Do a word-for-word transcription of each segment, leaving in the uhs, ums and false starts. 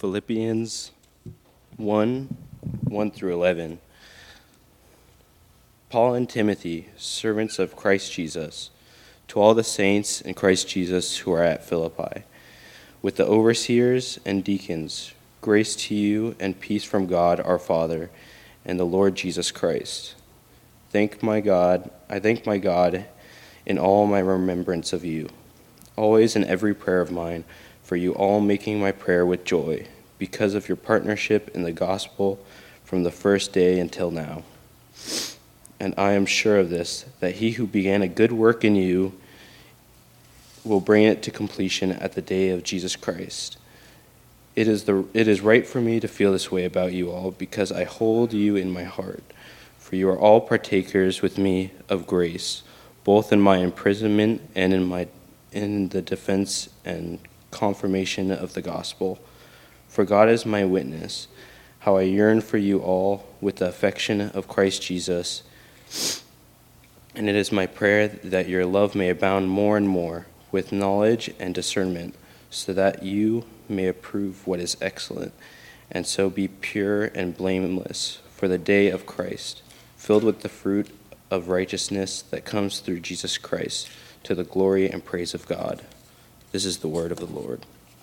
Philippians one, one through eleven. Paul and Timothy, servants of Christ Jesus, to all the saints in Christ Jesus who are at Philippi, with the overseers and deacons, grace to you and peace from God our Father and the Lord Jesus Christ. Thank my God, I thank my God in all my remembrance of you, always in every prayer of mine, for you all making my prayer with joy, because of your partnership in the gospel from the first day until now. And I am sure of this, that he who began a good work in you will bring it to completion at the day of Jesus Christ. It is the it is right for me to feel this way about you all, because I hold you in my heart. For you are all partakers with me of grace, both in my imprisonment and in my in the defense and confirmation of the gospel. For God is my witness, how I yearn for you all with the affection of Christ Jesus. And it is my prayer that your love may abound more and more with knowledge and discernment, so that you may approve what is excellent, and so be pure and blameless for the day of Christ, filled with the fruit of righteousness that comes through Jesus Christ, to the glory and praise of God. This is the word of the Lord.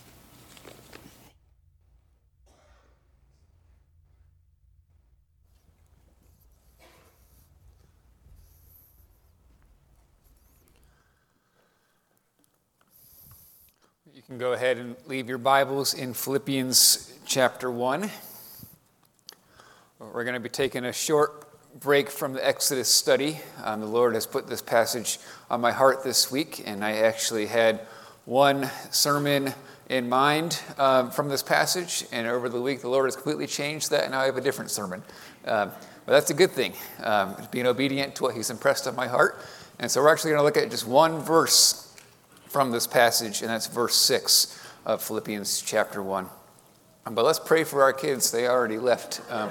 You can go ahead and leave your Bibles in Philippians chapter one. We're going to be taking a short break from the Exodus study. Um, the Lord has put this passage on my heart this week, and I actually had one sermon in mind um, from this passage, and over the week the Lord has completely changed that, and now I have a different sermon. Um, but that's a good thing, um, being obedient to what He's impressed on my heart. And so we're actually going to look at just one verse from this passage, and that's verse six of Philippians chapter one. Um, but let's pray for our kids. They already left. Um,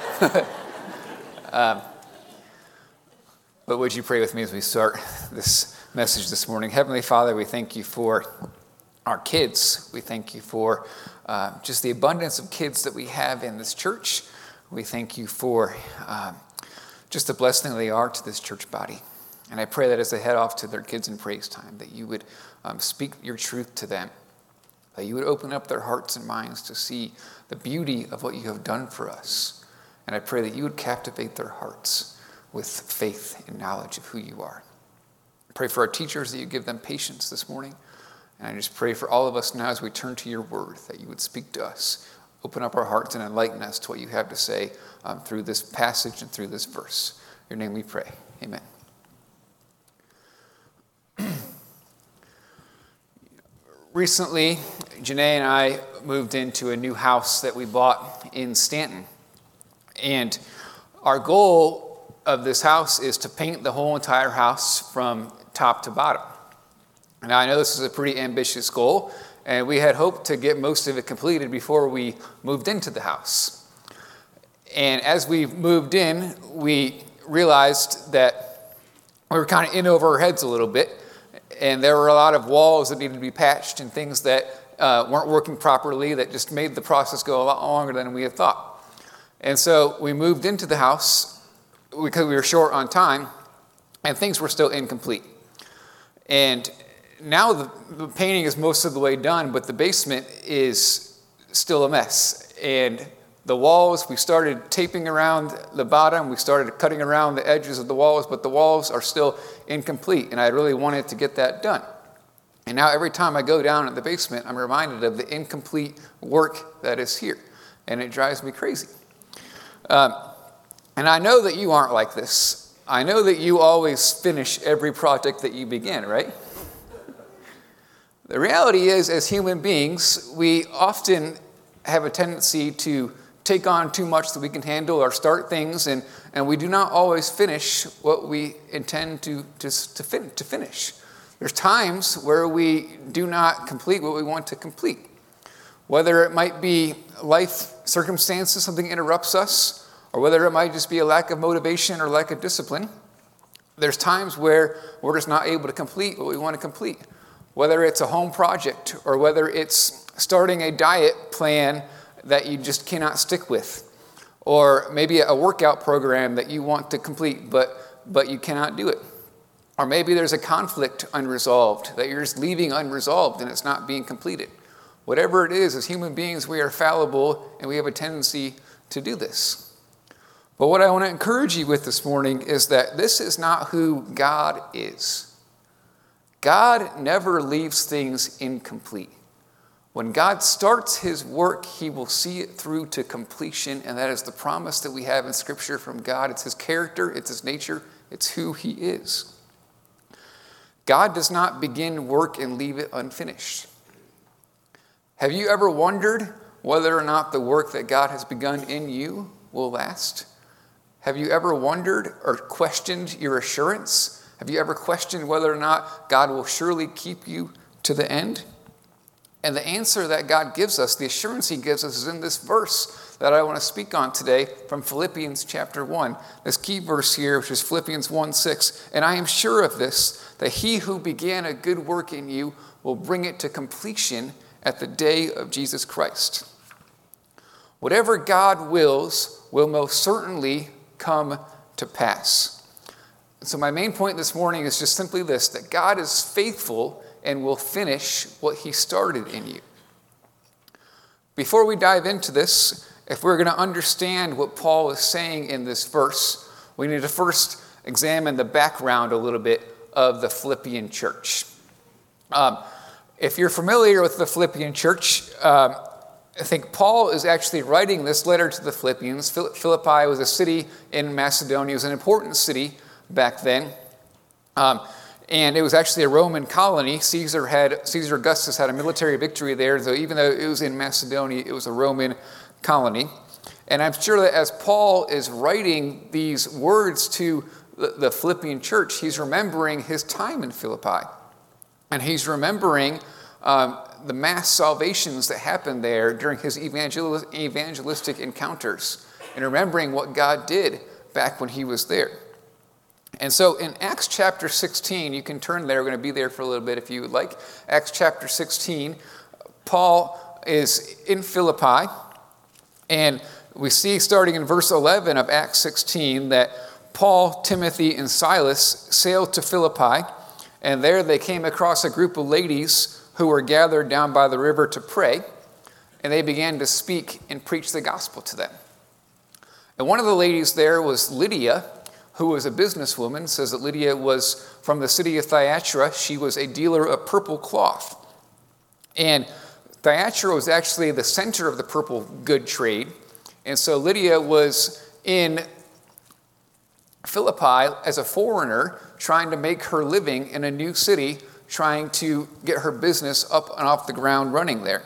um, but would you pray with me as we start this message this morning? Heavenly Father, we thank you for our kids. We thank you for uh, just the abundance of kids that we have in this church. We thank you for um, just the blessing they are to this church body. And I pray that as they head off to their kids in praise time, that you would um, speak your truth to them, that you would open up their hearts and minds to see the beauty of what you have done for us. And I pray that you would captivate their hearts with faith and knowledge of who you are. I pray for our teachers that you give them patience this morning. And I just pray for all of us now as we turn to your word, that you would speak to us, open up our hearts and enlighten us to what you have to say um, through this passage and through this verse. In your name we pray. Amen. Recently, Janae and I moved into a new house that we bought in Stanton. And our goal of this house is to paint the whole entire house from top to bottom. Now, I know this is a pretty ambitious goal, and we had hoped to get most of it completed before we moved into the house. And as we moved in, we realized that we were kind of in over our heads a little bit. And there were a lot of walls that needed to be patched and things that uh, weren't working properly that just made the process go a lot longer than we had thought. And so we moved into the house because we were short on time and things were still incomplete. And now the, the painting is most of the way done, but the basement is still a mess. And the walls, we started taping around the bottom. We started cutting around the edges of the walls, but the walls are still incomplete, and I really wanted to get that done. And now every time I go down in the basement, I'm reminded of the incomplete work that is here, and it drives me crazy. Um, and I know that you aren't like this. I know that you always finish every project that you begin, right? The reality is, as human beings, we often have a tendency to take on too much that we can handle or start things, and, and we do not always finish what we intend to, to, to, fin- to finish. There's times where we do not complete what we want to complete. Whether it might be life circumstances, something interrupts us, or whether it might just be a lack of motivation or lack of discipline, there's times where we're just not able to complete what we want to complete. Whether it's a home project or whether it's starting a diet plan that you just cannot stick with, or maybe a workout program that you want to complete, but, but you cannot do it. Or maybe there's a conflict unresolved that you're just leaving unresolved and it's not being completed. Whatever it is, as human beings, we are fallible and we have a tendency to do this. But what I want to encourage you with this morning is that this is not who God is. God never leaves things incomplete. When God starts his work, he will see it through to completion, and that is the promise that we have in Scripture from God. It's his character, it's his nature, it's who he is. God does not begin work and leave it unfinished. Have you ever wondered whether or not the work that God has begun in you will last? Have you ever wondered or questioned your assurance? Have you ever questioned whether or not God will surely keep you to the end? And the answer that God gives us, the assurance he gives us, is in this verse that I want to speak on today from Philippians chapter one. This key verse here, which is Philippians one six. And I am sure of this, that he who began a good work in you will bring it to completion at the day of Jesus Christ. Whatever God wills will most certainly come to pass. So my main point this morning is just simply this, that God is faithful and will finish what he started in you. Before we dive into this, if we're going to understand what Paul is saying in this verse, we need to first examine the background a little bit of the Philippian church. Um, if you're familiar with the Philippian church, um, I think Paul is actually writing this letter to the Philippians. Philippi was a city in Macedonia. It was an important city back then. Um, and it was actually a Roman colony. Caesar had Caesar Augustus had a military victory there, so even though it was in Macedonia, it was a Roman colony. And I'm sure that as Paul is writing these words to the, the Philippian church, he's remembering his time in Philippi. And he's remembering um, the mass salvations that happened there during his evangel- evangelistic encounters, and remembering what God did back when he was there. And so in Acts chapter sixteen, you can turn there, we're going to be there for a little bit if you would like. Acts chapter sixteen, Paul is in Philippi, and we see starting in verse eleven of Acts sixteen that Paul, Timothy, and Silas sailed to Philippi, and there they came across a group of ladies who were gathered down by the river to pray, and they began to speak and preach the gospel to them. And one of the ladies there was Lydia, who was a businesswoman. It says that Lydia was from the city of Thyatira. She was a dealer of purple cloth. And Thyatira was actually the center of the purple good trade. And so Lydia was in Philippi as a foreigner, trying to make her living in a new city, trying to get her business up and off the ground running there.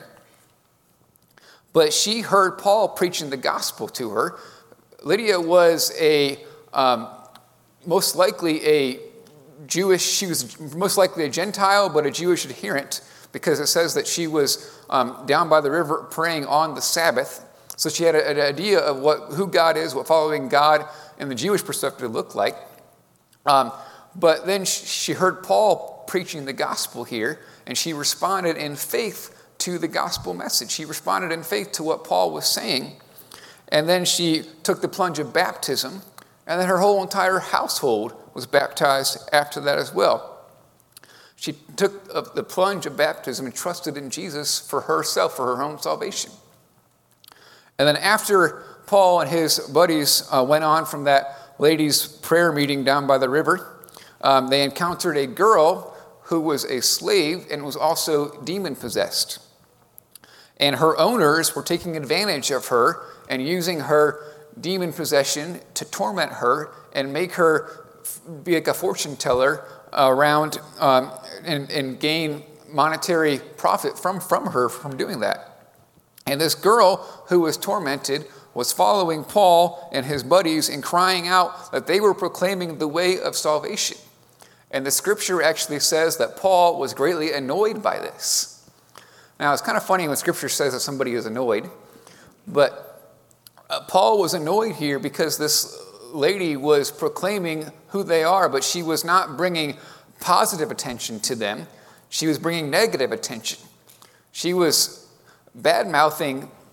But she heard Paul preaching the gospel to her. Lydia was a um, most likely a Jewish, she was most likely a Gentile, but a Jewish adherent, because it says that she was um, down by the river praying on the Sabbath. So she had a, an idea of what who God is, what following God in the Jewish perspective looked like. Um, but then she heard Paul preaching the gospel here, and she responded in faith to the gospel message. She responded in faith to what Paul was saying. And then she took the plunge of baptism, and then her whole entire household was baptized after that as well. She took the plunge of baptism and trusted in Jesus for herself, for her own salvation. And then after Paul and his buddies uh, went on from that ladies' prayer meeting down by the river, um, they encountered a girl who was a slave and was also demon-possessed. And her owners were taking advantage of her and using her demon possession to torment her and make her be like a fortune teller around um, and, and gain monetary profit from, from her from doing that. And this girl who was tormented was following Paul and his buddies and crying out that they were proclaiming the way of salvation. And the scripture actually says that Paul was greatly annoyed by this. Now, it's kind of funny when scripture says that somebody is annoyed, but Uh, Paul was annoyed here because this lady was proclaiming who they are, but she was not bringing positive attention to them. She was bringing negative attention. She was bad-mouthing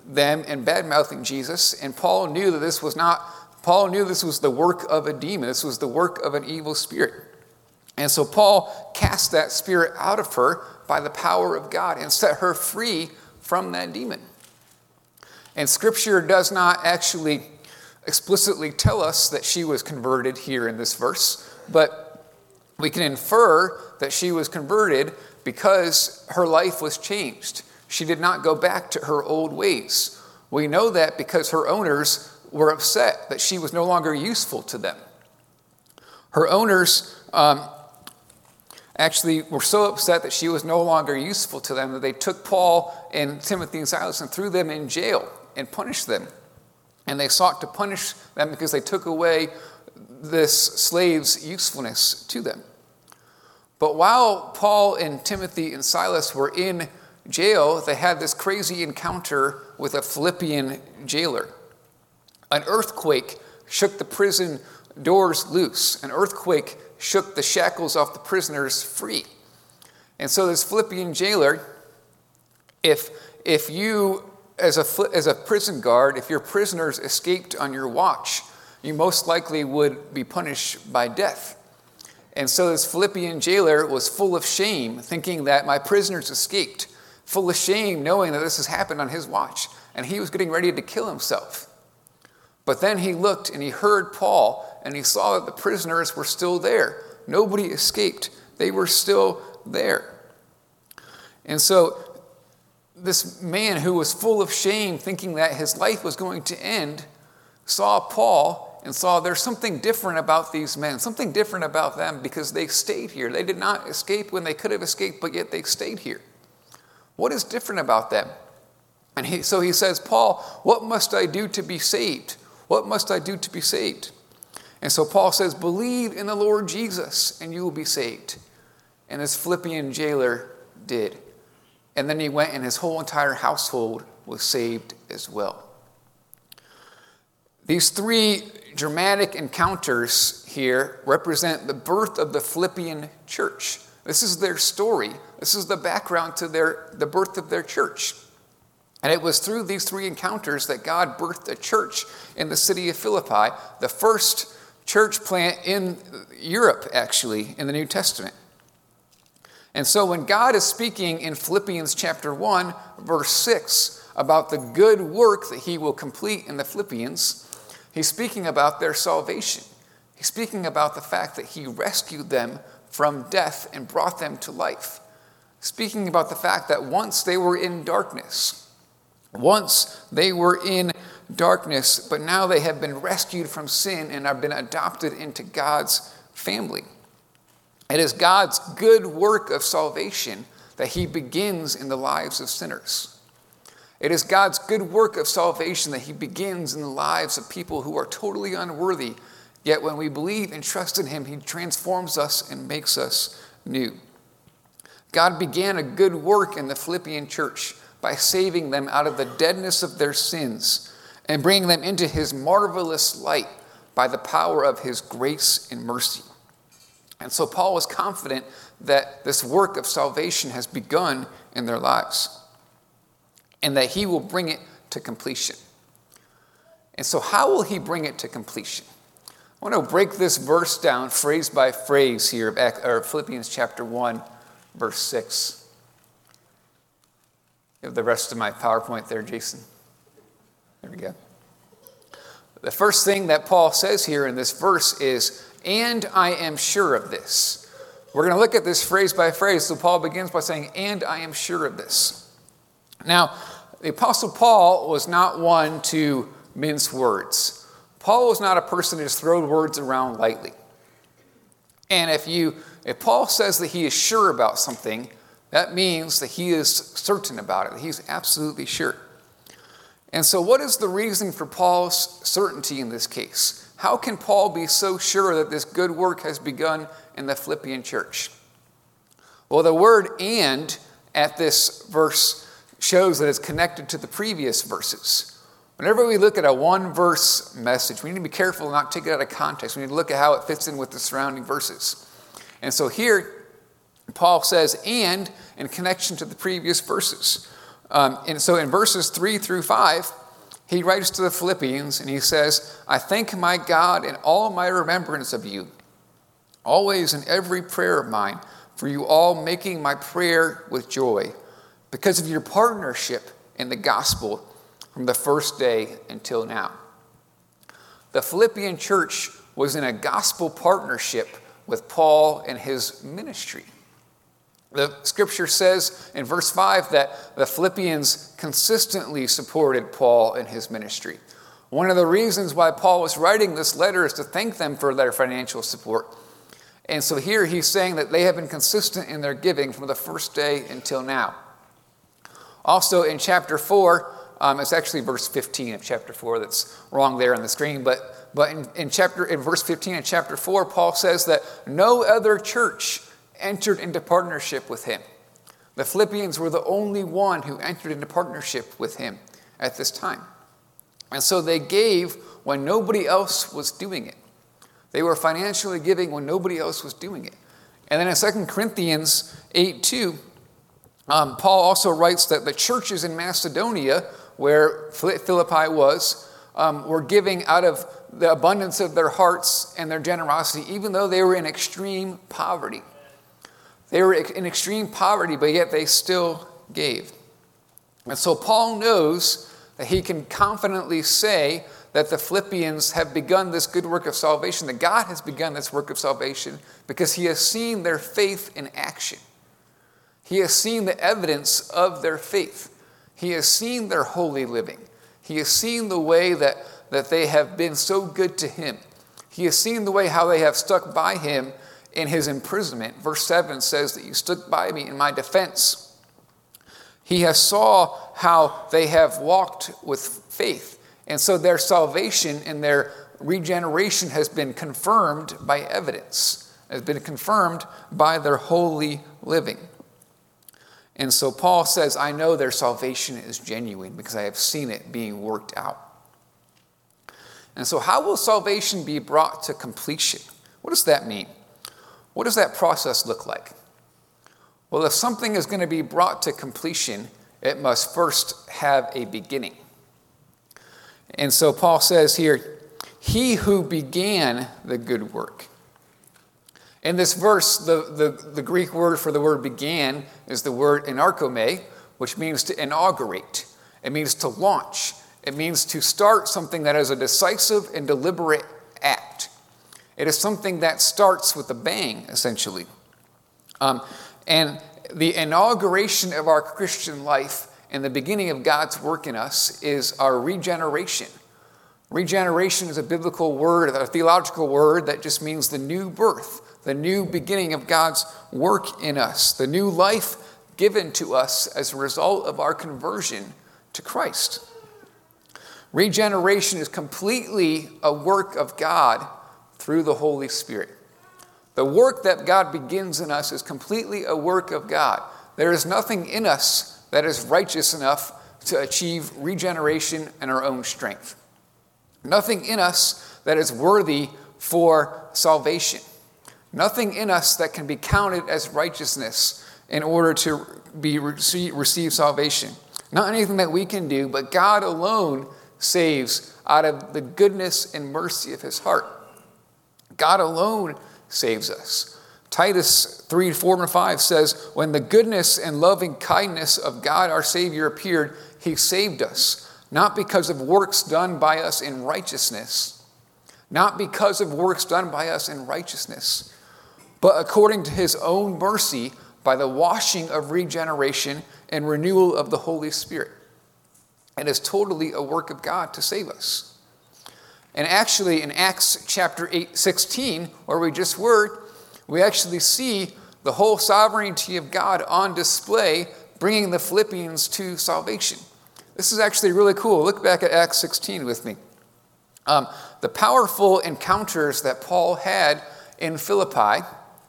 them and bad-mouthing Jesus, and Paul knew that this was not, Paul knew this was the work of a demon. This was the work of an evil spirit. And so Paul cast that spirit out of her by the power of God and set her free from that demon. And Scripture does not actually explicitly tell us that she was converted here in this verse, but we can infer that she was converted because her life was changed. She did not go back to her old ways. We know that because her owners were upset that she was no longer useful to them. Her owners um, actually were so upset that she was no longer useful to them that they took Paul and Timothy and Silas and threw them in jail and punished them. And they sought to punish them because they took away this slave's usefulness to them. But while Paul and Timothy and Silas were in jail, they had this crazy encounter with a Philippian jailer. An earthquake shook the prison doors loose. An earthquake shook the shackles off the prisoners free. And so this Philippian jailer, if, if you, as a, as a prison guard, if your prisoners escaped on your watch, you most likely would be punished by death. And so this Philippian jailer was full of shame, thinking that my prisoners escaped, full of shame knowing that this has happened on his watch, and he was getting ready to kill himself. But then he looked and he heard Paul, and he saw that the prisoners were still there. Nobody escaped. They were still there. And so this man who was full of shame, thinking that his life was going to end, saw Paul and saw there's something different about these men, something different about them because they stayed here. They did not escape when they could have escaped, but yet they stayed here. What is different about them? And he, so he says, Paul, what must I do to be saved? What must I do to be saved? And so Paul says, believe in the Lord Jesus and you will be saved. And this Philippian jailer did. And then he went and his whole entire household was saved as well. These three dramatic encounters here represent the birth of the Philippian church. This is their story. This is the background to their, the birth of their church. And it was through these three encounters that God birthed a church in the city of Philippi, the first church plant in Europe, actually, in the New Testament. And so when God is speaking in Philippians chapter one, verse six, about the good work that he will complete in the Philippians, he's speaking about their salvation. He's speaking about the fact that he rescued them from death and brought them to life. Speaking about the fact that once they were in darkness, once they were in darkness, but now they have been rescued from sin and have been adopted into God's family. It is God's good work of salvation that he begins in the lives of sinners. It is God's good work of salvation that he begins in the lives of people who are totally unworthy, yet when we believe and trust in him, he transforms us and makes us new. God began a good work in the Philippian church by saving them out of the deadness of their sins and bringing them into his marvelous light by the power of his grace and mercy. And so Paul was confident that this work of salvation has begun in their lives and that he will bring it to completion. And so how will he bring it to completion? I want to break this verse down phrase by phrase here of Philippians chapter one, verse six. You have the rest of my PowerPoint there, Jason. There we go. The first thing that Paul says here in this verse is, and I am sure of this. We're going to look at this phrase by phrase. So Paul begins by saying, and I am sure of this. Now, the Apostle Paul was not one to mince words. Paul was not a person who just throws words around lightly. And if you, if Paul says that he is sure about something, that means that he is certain about it, that he's absolutely sure. And so what is the reason for Paul's certainty in this case? How can Paul be so sure that this good work has begun in the Philippian church? Well, the word and at this verse shows that it's connected to the previous verses. Whenever we look at a one-verse message, we need to be careful not to take it out of context. We need to look at how it fits in with the surrounding verses. And so here, Paul says, and in connection to the previous verses. Um, and so in verses three through five, he writes to the Philippians and he says, I thank my God in all my remembrance of you, always in every prayer of mine, for you all making my prayer with joy, because of your partnership in the gospel from the first day until now. The Philippian church was in a gospel partnership with Paul and his ministry. The scripture says in verse five that the Philippians consistently supported Paul and his ministry. One of the reasons why Paul was writing this letter is to thank them for their financial support. And so here he's saying that they have been consistent in their giving from the first day until now. Also in chapter four, um, it's actually verse fifteen of chapter four that's wrong there on the screen, but, but in, in, chapter, in verse fifteen of chapter four, Paul says that no other church entered into partnership with him. The Philippians were the only one who entered into partnership with him at this time. And so they gave when nobody else was doing it. They were financially giving when nobody else was doing it. And then in Second Corinthians eight two, um, Paul also writes that the churches in Macedonia, where Philippi was, um, were giving out of the abundance of their hearts and their generosity, even though they were in extreme poverty. They were in extreme poverty, but yet they still gave. And so Paul knows that he can confidently say that the Philippians have begun this good work of salvation, that God has begun this work of salvation because he has seen their faith in action. He has seen the evidence of their faith. He has seen their holy living. He has seen the way that, that they have been so good to him. He has seen the way how they have stuck by him in his imprisonment. Verse seven says that you stood by me in my defense. He has saw how they have walked with faith. And so their salvation and their regeneration has been confirmed by evidence, has been confirmed by their holy living. And so Paul says, I know their salvation is genuine because I have seen it being worked out. And so how will salvation be brought to completion? What does that mean? What does that process look like? Well, if something is going to be brought to completion, it must first have a beginning. And so Paul says here, he who began the good work. In this verse, the, the, the Greek word for the word began is the word enarchome, which means to inaugurate. It means to launch. It means to start something that is a decisive and deliberate act. It is something that starts with a bang, essentially. Um, and the inauguration of our Christian life and the beginning of God's work in us is our regeneration. Regeneration is a biblical word, a theological word that just means the new birth, the new beginning of God's work in us, the new life given to us as a result of our conversion to Christ. Regeneration is completely a work of God through the Holy Spirit. The work that God begins in us is completely a work of God. There is nothing in us that is righteous enough to achieve regeneration in our own strength. Nothing in us that is worthy for salvation. Nothing in us that can be counted as righteousness in order to be receive, receive salvation. Not anything that we can do, but God alone saves out of the goodness and mercy of his heart. God alone saves us. Titus three, four, and five says, when the goodness and loving kindness of God our Savior appeared, he saved us, not because of works done by us in righteousness, not because of works done by us in righteousness, but according to his own mercy by the washing of regeneration and renewal of the Holy Spirit. It is totally a work of God to save us. And actually, in Acts chapter eight, sixteen, where we just were, we actually see the whole sovereignty of God on display, bringing the Philippians to salvation. This is actually really cool. Look back at Acts sixteen with me. Um, the powerful encounters that Paul had in Philippi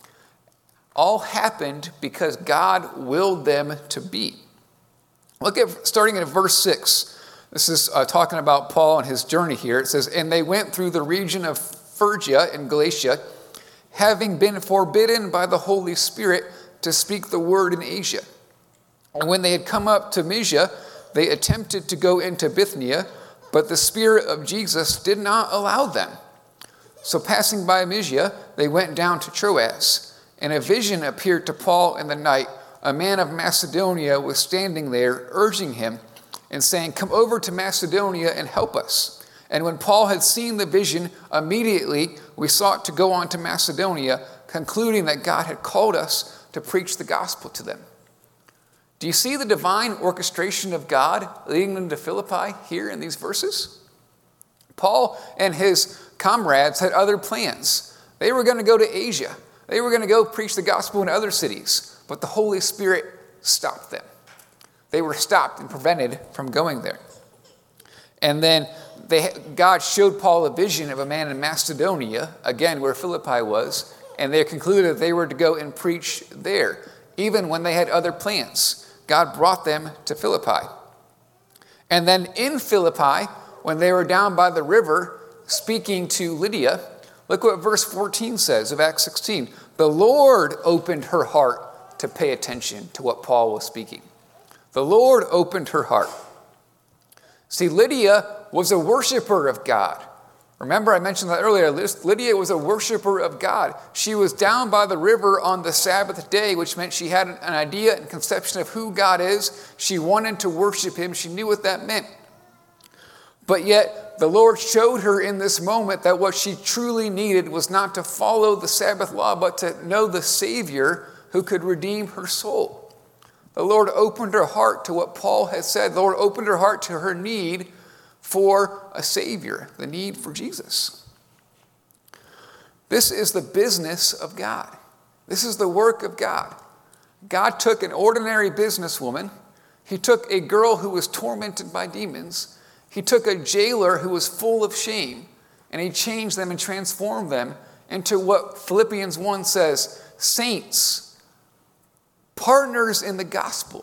all happened because God willed them to be. Look at starting at verse six. This is uh, talking about Paul and his journey here. It says, and they went through the region of Phrygia and Galatia, having been forbidden by the Holy Spirit to speak the word in Asia. And when they had come up to Mysia, they attempted to go into Bithynia, but the Spirit of Jesus did not allow them. So passing by Mysia, they went down to Troas, and a vision appeared to Paul in the night. A man of Macedonia was standing there, urging him and saying, "Come over to Macedonia and help us." And when Paul had seen the vision, immediately we sought to go on to Macedonia, concluding that God had called us to preach the gospel to them. Do you see the divine orchestration of God leading them to Philippi here in these verses? Paul and his comrades had other plans. They were going to go to Asia. They were going to go preach the gospel in other cities, but the Holy Spirit stopped them. They were stopped and prevented from going there. And then they, God showed Paul a vision of a man in Macedonia, again where Philippi was, and they concluded that they were to go and preach there. Even when they had other plans, God brought them to Philippi. And then in Philippi, when they were down by the river speaking to Lydia, look what verse fourteen says of Acts sixteen. The Lord opened her heart to pay attention to what Paul was speaking. The Lord opened her heart. See, Lydia was a worshiper of God. Remember, I mentioned that earlier. Lydia was a worshiper of God. She was down by the river on the Sabbath day, which meant she had an idea and conception of who God is. She wanted to worship him. She knew what that meant. But yet, the Lord showed her in this moment that what she truly needed was not to follow the Sabbath law, but to know the Savior who could redeem her soul. The Lord opened her heart to what Paul had said. The Lord opened her heart to her need for a Savior, the need for Jesus. This is the business of God. This is the work of God. God took an ordinary businesswoman. He took a girl who was tormented by demons. He took a jailer who was full of shame, and he changed them and transformed them into what Philippians one says, saints, partners in the gospel,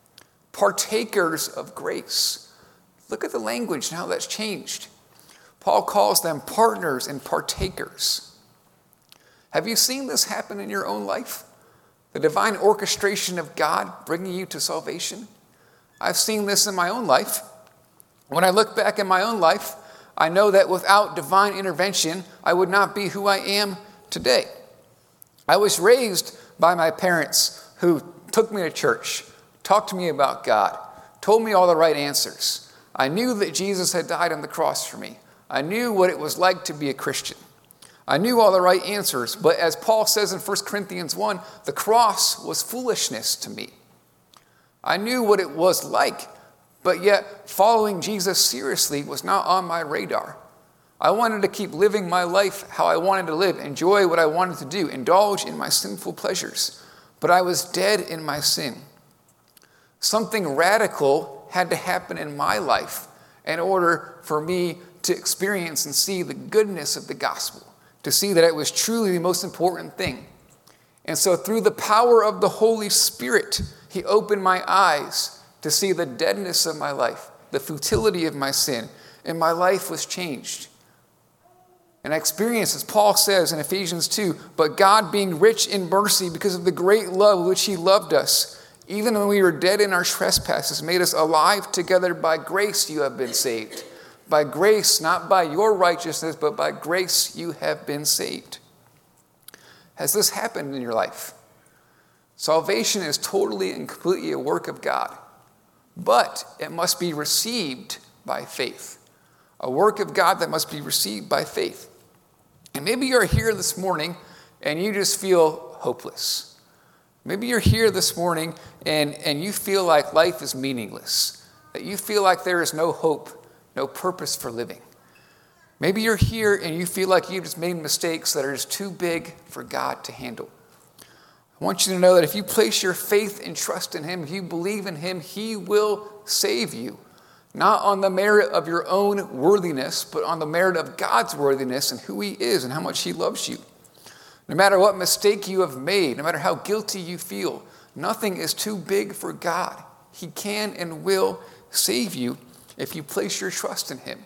partakers of grace. Look at the language and how that's changed. Paul calls them partners and partakers. Have you seen this happen in your own life? The divine orchestration of God bringing you to salvation? I've seen this in my own life. When I look back in my own life, I know that without divine intervention, I would not be who I am today. I was raised by my parents who took me to church, talked to me about God, told me all the right answers. I knew that Jesus had died on the cross for me. I knew what it was like to be a Christian. I knew all the right answers, but as Paul says in First Corinthians one, the cross was foolishness to me. I knew what it was like, but yet following Jesus seriously was not on my radar. I wanted to keep living my life how I wanted to live, enjoy what I wanted to do, indulge in my sinful pleasures. But I was dead in my sin. Something radical had to happen in my life in order for me to experience and see the goodness of the gospel, to see that it was truly the most important thing. And so through the power of the Holy Spirit, he opened my eyes to see the deadness of my life, the futility of my sin, and my life was changed. And I experienced, as Paul says in Ephesians two, but God being rich in mercy because of the great love with which he loved us, even when we were dead in our trespasses, made us alive together. By grace you have been saved. By grace, not by your righteousness, but by grace you have been saved. Has this happened in your life? Salvation is totally and completely a work of God, but it must be received by faith. A work of God that must be received by faith. And maybe you're here this morning and you just feel hopeless. Maybe you're here this morning and, and you feel like life is meaningless, that you feel like there is no hope, no purpose for living. Maybe you're here and you feel like you've just made mistakes that are just too big for God to handle. I want you to know that if you place your faith and trust in him, if you believe in him, he will save you. Not on the merit of your own worthiness, but on the merit of God's worthiness and who he is and how much he loves you. No matter what mistake you have made, no matter how guilty you feel, nothing is too big for God. He can and will save you if you place your trust in him.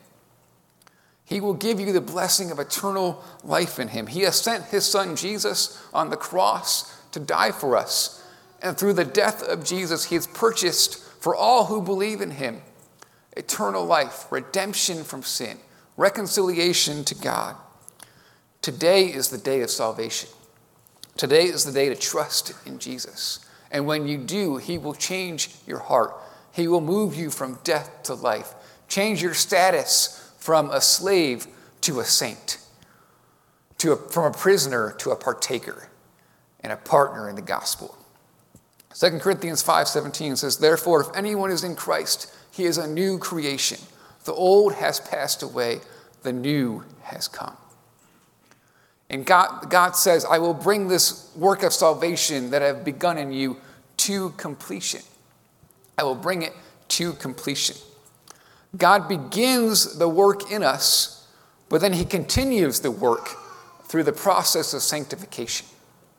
He will give you the blessing of eternal life in him. He has sent his son Jesus on the cross to die for us. And through the death of Jesus, he has purchased for all who believe in him eternal life, redemption from sin, reconciliation to God. Today is the day of salvation. Today is the day to trust in Jesus. And when you do, he will change your heart. He will move you from death to life, change your status from a slave to a saint, to a, from a prisoner to a partaker and a partner in the gospel. Second Corinthians five seventeen says, therefore, if anyone is in Christ, he is a new creation. The old has passed away, the new has come. And God, God says, I will bring this work of salvation that I have begun in you to completion. I will bring it to completion. God begins the work in us, but then he continues the work through the process of sanctification.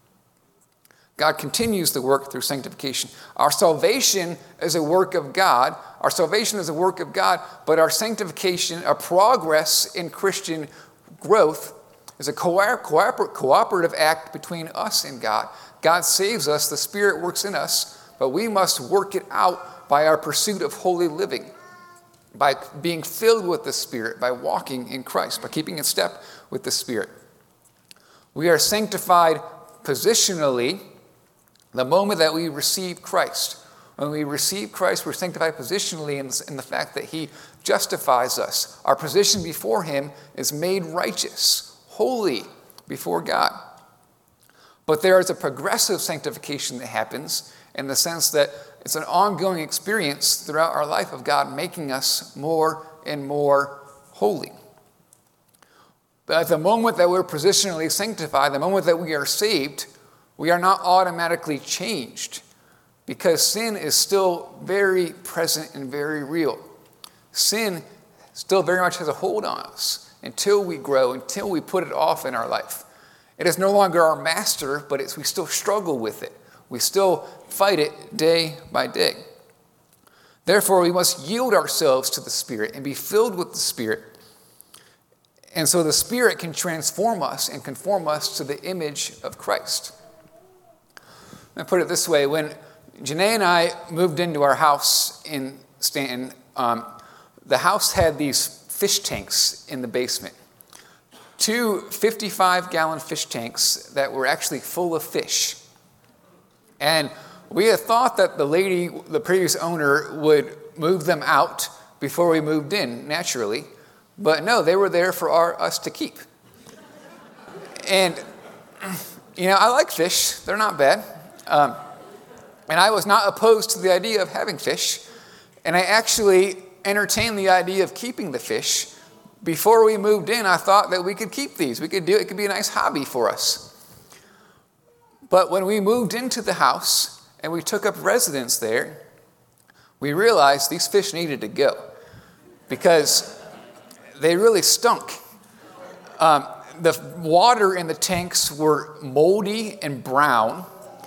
God continues the work through sanctification. Our salvation is a work of God. Our salvation is a work of God, but our sanctification, our progress in Christian growth, is a cooperative act between us and God. God saves us, the Spirit works in us, but we must work it out by our pursuit of holy living, by being filled with the Spirit, by walking in Christ, by keeping in step with the Spirit. We are sanctified positionally the moment that we receive Christ. When we receive Christ, we're sanctified positionally in the fact that he justifies us. Our position before him is made righteous, holy before God. But there is a progressive sanctification that happens in the sense that it's an ongoing experience throughout our life of God making us more and more holy. But at the moment that we're positionally sanctified, the moment that we are saved, we are not automatically changed because sin is still very present and very real. Sin still very much has a hold on us until we grow, until we put it off in our life. It is no longer our master, but it's, we still struggle with it. We still fight it day by day. Therefore, we must yield ourselves to the Spirit and be filled with the Spirit. And so the Spirit can transform us and conform us to the image of Christ. I put it this way, when Janae and I moved into our house in Stanton, um, the house had these fish tanks in the basement. Two fifty-five gallon fish tanks that were actually full of fish. And we had thought that the lady, the previous owner, would move them out before we moved in, naturally. But no, they were there for our, us to keep. And, you know, I like fish. They're not bad. Um, and I was not opposed to the idea of having fish. And I actually entertained the idea of keeping the fish. Before we moved in, I thought that we could keep these. We could do it. It could be a nice hobby for us. But when we moved into the house and we took up residence there, we realized these fish needed to go because they really stunk. Um, the water in the tanks were moldy and brown.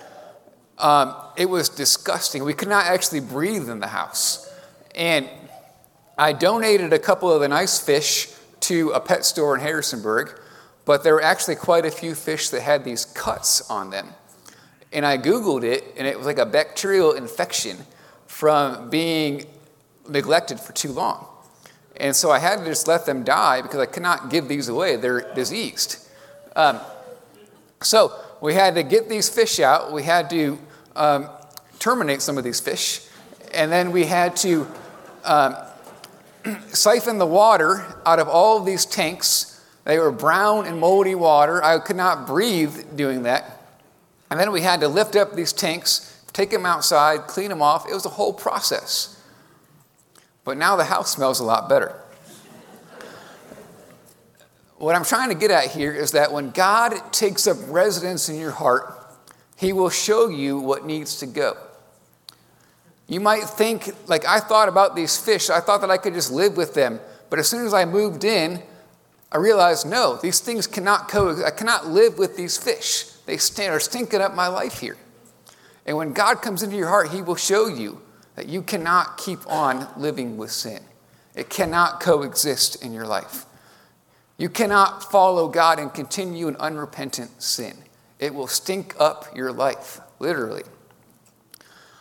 Um, it was disgusting. We could not actually breathe in the house. And I donated a couple of the nice fish to a pet store in Harrisonburg, but there were actually quite a few fish that had these cuts on them. And I Googled it, and it was like a bacterial infection from being neglected for too long. And so I had to just let them die because I could not give these away. They're diseased. Um, so we had to get these fish out. We had to um, terminate some of these fish. And then we had to um, siphon the water out of all of these tanks. They were brown and moldy water. I could not breathe doing that. And then we had to lift up these tanks, take them outside, clean them off. It was a whole process. But now the house smells a lot better. What I'm trying to get at here is that when God takes up residence in your heart, he will show you what needs to go. You might think, like I thought about these fish, I thought that I could just live with them. But as soon as I moved in, I realized, no, these things cannot coexist. I cannot live with these fish. They are stinking up my life here. And when God comes into your heart, he will show you that you cannot keep on living with sin. It cannot coexist in your life. You cannot follow God and continue in unrepentant sin. It will stink up your life, literally.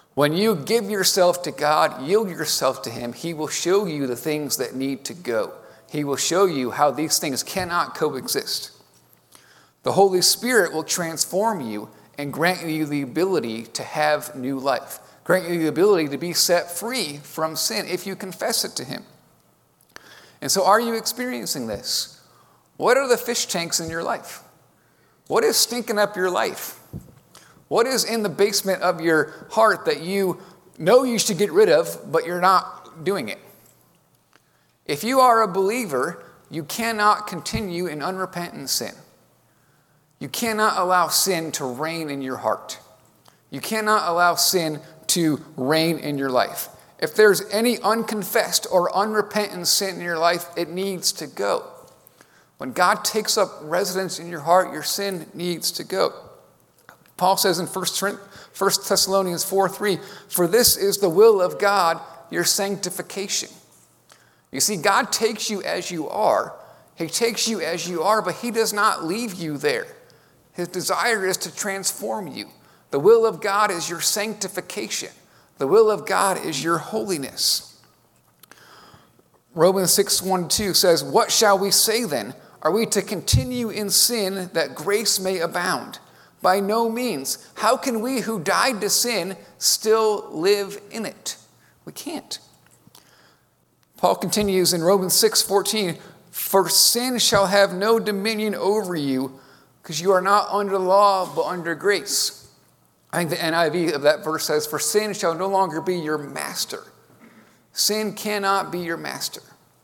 When you give yourself to God, yield yourself to him, he will show you the things that need to go. He will show you how these things cannot coexist. The Holy Spirit will transform you and grant you the ability to have new life. Grant you the ability to be set free from sin if you confess it to him. And so are you experiencing this? What are the fish tanks in your life? What is stinking up your life? What is in the basement of your heart that you know you should get rid of, but you're not doing it? If you are a believer, you cannot continue in unrepentant sin. You cannot allow sin to reign in your heart. You cannot allow sin to reign in your life. If there's any unconfessed or unrepentant sin in your life, it needs to go. When God takes up residence in your heart, your sin needs to go. Paul says in First Thessalonians four three, "For this is the will of God, your sanctification." You see, God takes you as you are. He takes you as you are, but he does not leave you there. His desire is to transform you. The will of God is your sanctification. The will of God is your holiness. Romans six one two says, "What shall we say then? Are we to continue in sin that grace may abound? By no means. How can we who died to sin still live in it?" We can't. Paul continues in Romans six fourteen, "For sin shall have no dominion over you, because you are not under law, but under grace." I think the N I V of that verse says, "For sin shall no longer be your master." Sin cannot be your master.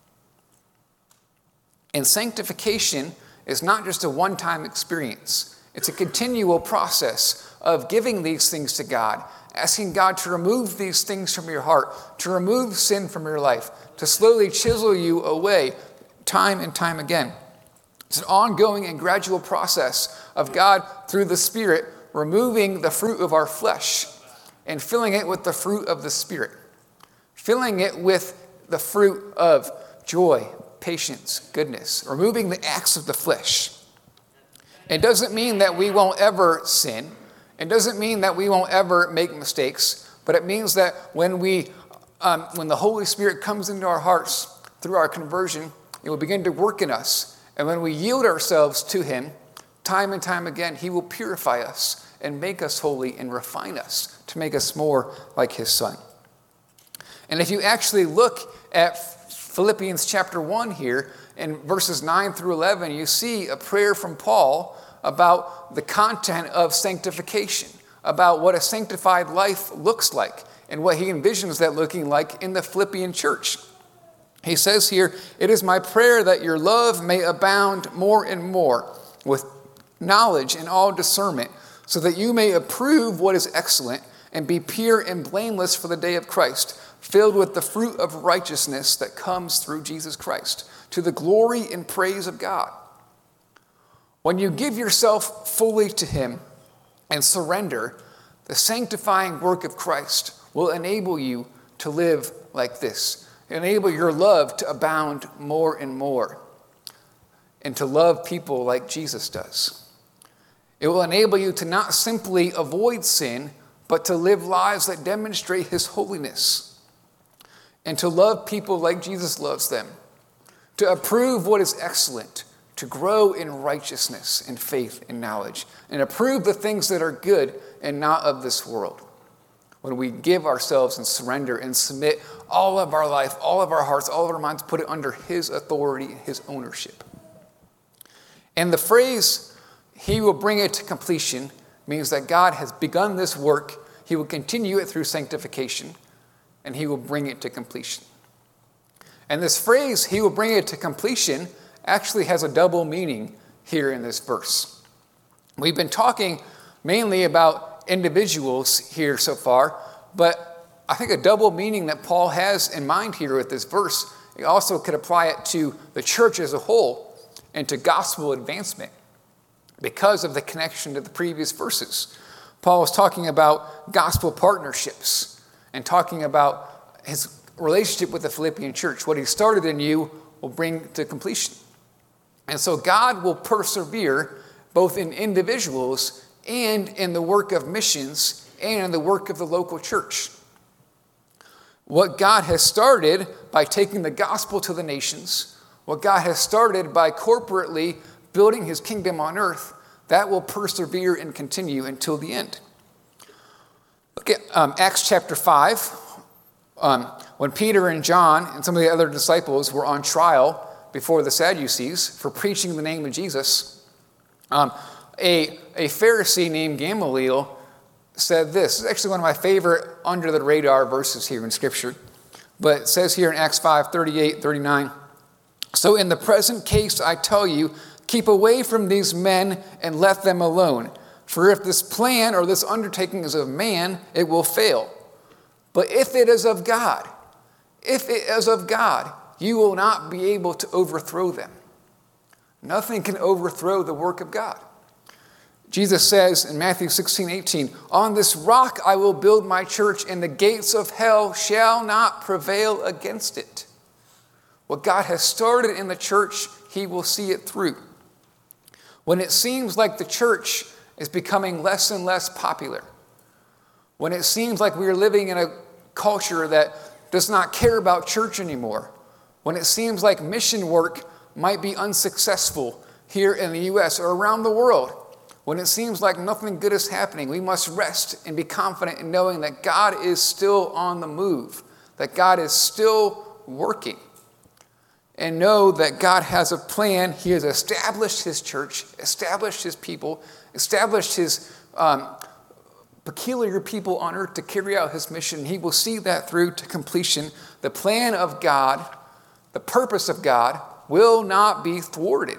And sanctification is not just a one-time experience. It's a continual process of giving these things to God, asking God to remove these things from your heart, to remove sin from your life, to slowly chisel you away time and time again. It's an ongoing and gradual process of God, through the Spirit, removing the fruit of our flesh and filling it with the fruit of the Spirit, filling it with the fruit of joy, patience, goodness, removing the acts of the flesh. It doesn't mean that we won't ever sin. It doesn't mean that we won't ever make mistakes, but it means that when we, um, when the Holy Spirit comes into our hearts through our conversion, it will begin to work in us. And when we yield ourselves to him, time and time again, he will purify us and make us holy and refine us to make us more like his Son. And if you actually look at Philippians chapter one here, in verses nine through eleven, you see a prayer from Paul about the content of sanctification, about what a sanctified life looks like, and what he envisions that looking like in the Philippian church. He says here, "It is my prayer that your love may abound more and more with knowledge and all discernment, so that you may approve what is excellent and be pure and blameless for the day of Christ, filled with the fruit of righteousness that comes through Jesus Christ, to the glory and praise of God." When you give yourself fully to him and surrender, the sanctifying work of Christ will enable you to live like this, enable your love to abound more and more, and to love people like Jesus does. It will enable you to not simply avoid sin, but to live lives that demonstrate his holiness, and to love people like Jesus loves them, to approve what is excellent, to grow in righteousness and faith and knowledge, and approve the things that are good and not of this world. When we give ourselves and surrender and submit all of our life, all of our hearts, all of our minds, put it under his authority, his ownership. And the phrase, "he will bring it to completion," means that God has begun this work. He will continue it through sanctification, and he will bring it to completion. And this phrase, "he will bring it to completion," actually has a double meaning here in this verse. We've been talking mainly about individuals here so far, but I think a double meaning that Paul has in mind here with this verse, he also could apply it to the church as a whole and to gospel advancement because of the connection to the previous verses. Paul was talking about gospel partnerships and talking about his relationship with the Philippian church. What he started in you will bring to completion. And so God will persevere both in individuals and in the work of missions and in the work of the local church. What God has started by taking the gospel to the nations, what God has started by corporately building his kingdom on earth, that will persevere and continue until the end. Look at um, Acts chapter five. Um, when Peter and John and some of the other disciples were on trial before the Sadducees for preaching the name of Jesus, um, a, a Pharisee named Gamaliel said this. This is actually one of my favorite under-the-radar verses here in Scripture. But it says here in Acts five, thirty-eight, thirty-nine, "So in the present case I tell you, keep away from these men and let them alone. For if this plan or this undertaking is of man, it will fail. But if it is of God, if it is of God, you will not be able to overthrow them." Nothing can overthrow the work of God. Jesus says in Matthew sixteen, eighteen, "On this rock I will build my church, and the gates of hell shall not prevail against it." What God has started in the church, he will see it through. When it seems like the church is becoming less and less popular, when it seems like we are living in a culture that does not care about church anymore, when it seems like mission work might be unsuccessful here in the U S or around the world, when it seems like nothing good is happening, we must rest and be confident in knowing that God is still on the move, that God is still working. And know that God has a plan. He has established his church, established his people, established his um, peculiar people on earth to carry out his mission. He will see that through to completion. The plan of God, the purpose of God, will not be thwarted.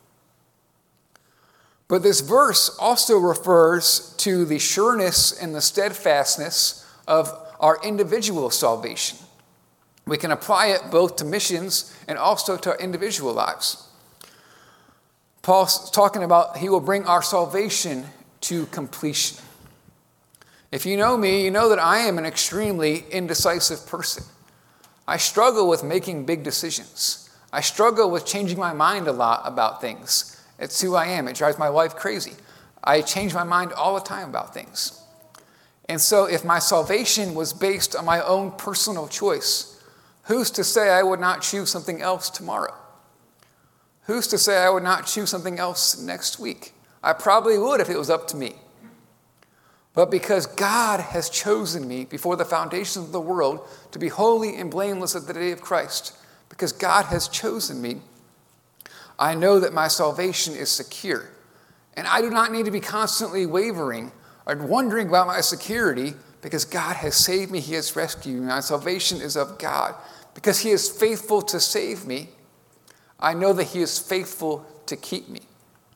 But this verse also refers to the sureness and the steadfastness of our individual salvation. We can apply it both to missions and also to our individual lives. Paul's talking about he will bring our salvation to completion. If you know me, you know that I am an extremely indecisive person. I struggle with making big decisions. I struggle with changing my mind a lot about things. It's who I am. It drives my wife crazy. I change my mind all the time about things. And so if my salvation was based on my own personal choice, who's to say I would not choose something else tomorrow? Who's to say I would not choose something else next week? I probably would if it was up to me. But because God has chosen me before the foundations of the world to be holy and blameless at the day of Christ, because God has chosen me, I know that my salvation is secure. And I do not need to be constantly wavering or wondering about my security, because God has saved me, he has rescued me. My salvation is of God. Because he is faithful to save me, I know that he is faithful to keep me.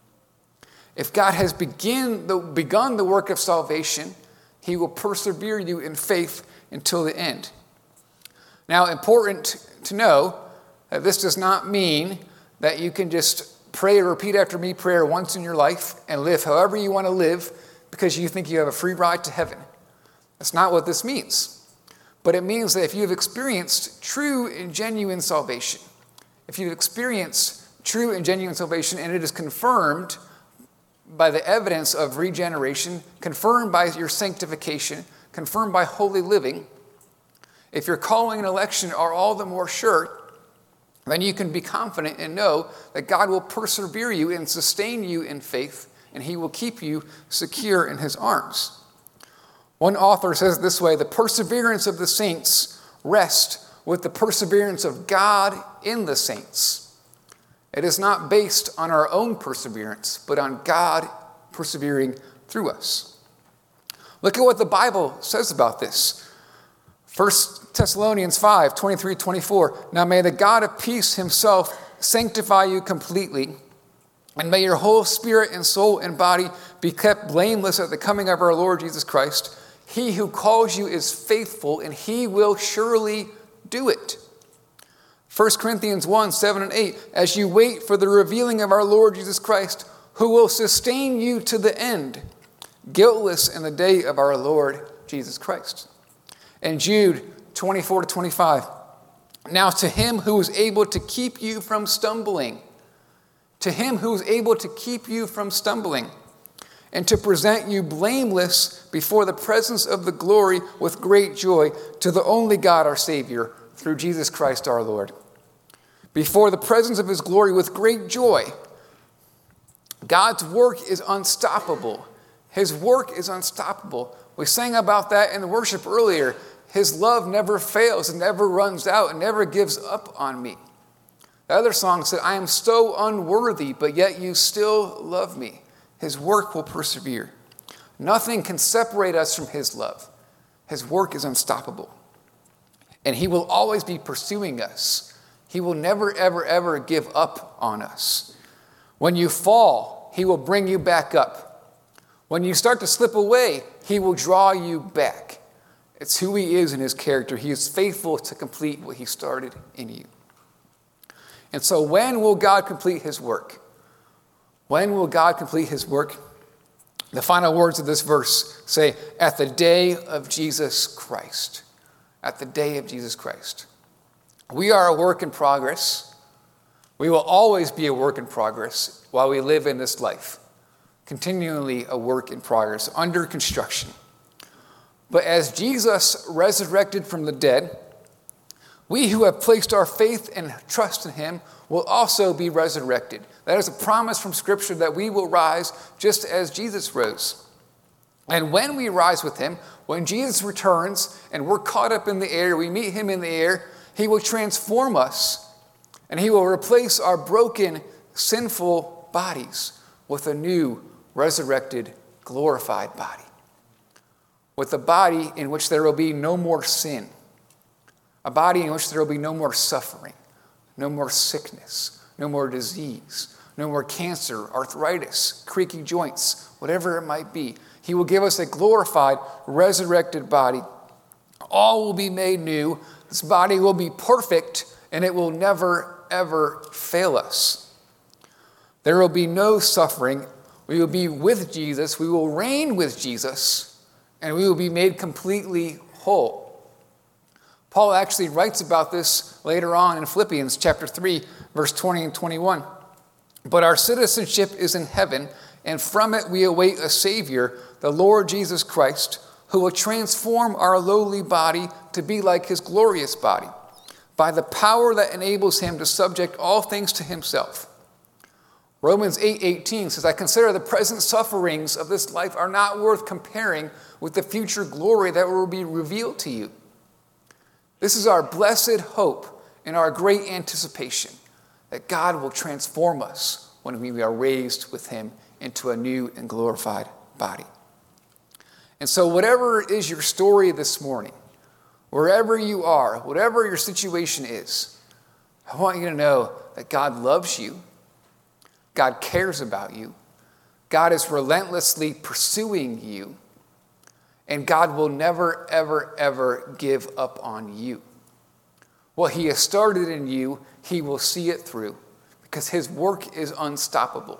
If God has begin the, begun the work of salvation, he will persevere you in faith until the end. Now, important to know that this does not mean that you can just pray or repeat after me prayer once in your life and live however you want to live because you think you have a free ride to heaven. That's not what this means. But it means that if you've experienced true and genuine salvation, if you've experienced true and genuine salvation and it is confirmed by the evidence of regeneration, confirmed by your sanctification, confirmed by holy living, if your calling and election are all the more sure, then you can be confident and know that God will persevere you and sustain you in faith, and he will keep you secure in his arms. One author says it this way: the perseverance of the saints rests with the perseverance of God in the saints. It is not based on our own perseverance, but on God persevering through us. Look at what the Bible says about this. First Thessalonians five, twenty-three, twenty-four. Now may the God of peace himself sanctify you completely, and may your whole spirit and soul and body be kept blameless at the coming of our Lord Jesus Christ. He who calls you is faithful, and he will surely do it. First Corinthians one, seven and eight. As you wait for the revealing of our Lord Jesus Christ, who will sustain you to the end, guiltless in the day of our Lord Jesus Christ. And Jude twenty-four to twenty-five. Now to him who is able to keep you from stumbling, to him who is able to keep you from stumbling, and to present you blameless before the presence of the glory with great joy to the only God our Savior, through Jesus Christ our Lord. Before the presence of his glory with great joy. God's work is unstoppable. His work is unstoppable. We sang about that in the worship earlier. His love never fails, it never runs out, it never gives up on me. The other song said, I am so unworthy, but yet you still love me. His work will persevere. Nothing can separate us from his love. His work is unstoppable. And he will always be pursuing us. He will never, ever, ever give up on us. When you fall, he will bring you back up. When you start to slip away, he will draw you back. It's who he is in his character. He is faithful to complete what he started in you. And so when will God complete his work? When will God complete his work? The final words of this verse say, at the day of Jesus Christ. At the day of Jesus Christ. We are a work in progress. We will always be a work in progress while we live in this life. Continually a work in progress, under construction. But as Jesus resurrected from the dead, we who have placed our faith and trust in him will also be resurrected. That is a promise from Scripture that we will rise just as Jesus rose. And when we rise with him, when Jesus returns and we're caught up in the air, we meet him in the air, he will transform us and he will replace our broken, sinful bodies with a new, resurrected, glorified body. With a body in which there will be no more sin. A body in which there will be no more suffering, no more sickness, no more disease, no more cancer, arthritis, creaky joints, whatever it might be. He will give us a glorified, resurrected body. All will be made new. This body will be perfect, and it will never, ever fail us. There will be no suffering. We will be with Jesus. We will reign with Jesus, and we will be made completely whole. Paul actually writes about this later on in Philippians chapter three, verse twenty and twenty-one. But our citizenship is in heaven, and from it we await a Savior, the Lord Jesus Christ, who will transform our lowly body to be like his glorious body, by the power that enables him to subject all things to himself. Romans eight eighteen says, I consider the present sufferings of this life are not worth comparing with the future glory that will be revealed to you. This is our blessed hope and our great anticipation that God will transform us when we are raised with him into a new and glorified body. And so whatever is your story this morning, wherever you are, whatever your situation is, I want you to know that God loves you. God cares about you. God is relentlessly pursuing you. And God will never, ever, ever give up on you. What he has started in you, he will see it through because his work is unstoppable.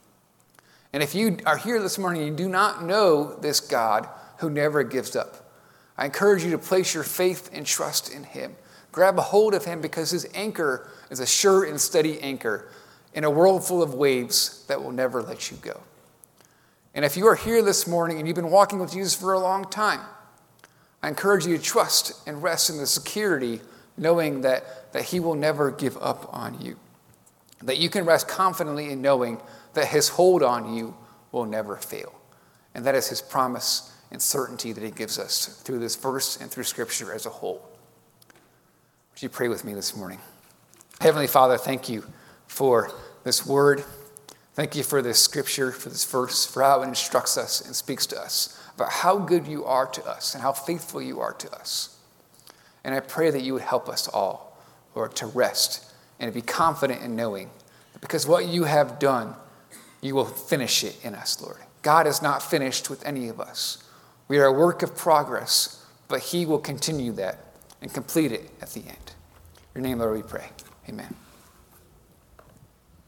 And if you are here this morning and you do not know this God who never gives up, I encourage you to place your faith and trust in him. Grab a hold of him because his anchor is a sure and steady anchor in a world full of waves that will never let you go. And if you are here this morning and you've been walking with Jesus for a long time, I encourage you to trust and rest in the security knowing that, that he will never give up on you. That you can rest confidently in knowing that his hold on you will never fail. And that is his promise and certainty that he gives us through this verse and through Scripture as a whole. Would you pray with me this morning? Heavenly Father, thank you for this word. Thank you for this scripture, for this verse, for how it instructs us and speaks to us about how good you are to us and how faithful you are to us. And I pray that you would help us all, Lord, to rest and to be confident in knowing that because what you have done, you will finish it in us, Lord. God is not finished with any of us. We are a work of progress, but he will continue that and complete it at the end. In your name, Lord, we pray. Amen.